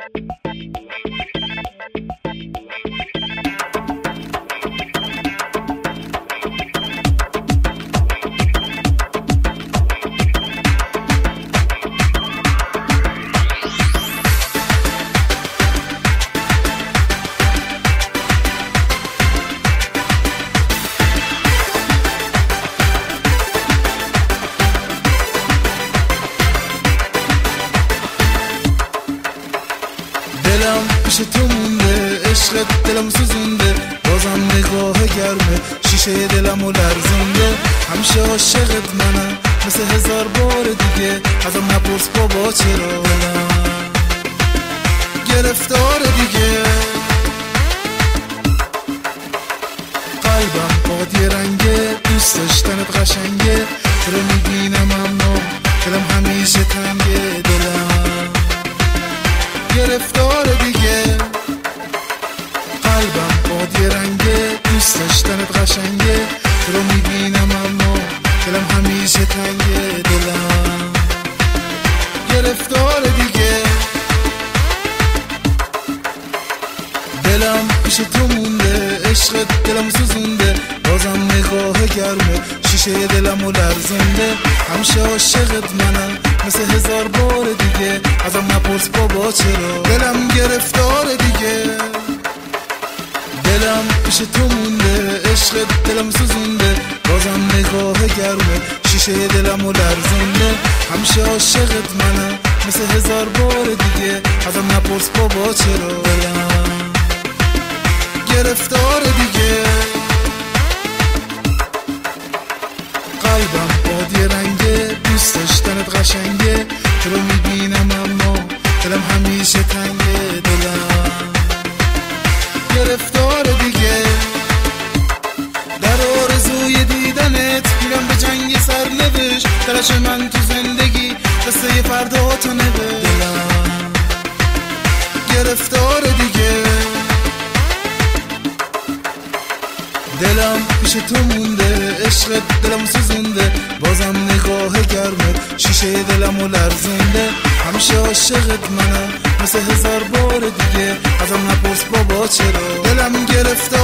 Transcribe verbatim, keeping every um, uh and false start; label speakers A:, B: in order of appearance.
A: دلم پیش تو مونده، عشقت دلم سوزونده، بازم نگاه گرمه شیشه دلمو لرزونده. همیشه عاشقت منم مثل هزار بار دیگه، ازم نپرس بابا چرا دلم گرفتار دیگه. قلبم بادی رنگه، دوست داشتنت قشنگه، تو رو میبینم اما دلم همیشه تنگه. دلم گرفتار دیگه، قلبم بادی رنگه، دوست داشتنت قشنگه، تو رو میبینم اما دلم همیشه تنگه. دلم گرفتار دیگه، دلم پیش تو مونده، عشقت دلم سوزونده، بازم نگاه گرمه شیشه دلمو لرزونده. همیشه عاشقت منم مثل هزار بار دیگه، ازم نپرس بابا چرا دلم گرفتار دیگه. دلم پیش تو مونده، عشقت دلم سوزونده، بازم نگاه گرمه شیشه دلمو لرزونده. همیشه عاشقت منم مثل هزار بار دیگه، ازم نپرس بابا چرا دلم گرفتار دیگه. قلبم بادی رنگه، دوست داشتنت قشنگه، تو رو میبینم اما دلم همیشه تنگه. دلم گرفتار دیگه، در آرزوی دیدنت میرم به جنگ سرنوشت، تلاش من تو زندگی قصه فردا تو نوشت. دلم گرفتار دیگه، دلم پیش تو مونده، عشقت دلم سوزونده، بازم نگاه گرمه شیشه دلمو لرزونده. همیشه عاشقت منم مثل هزار بار دیگه، ازم نپرس بابا چرا دلم گرفته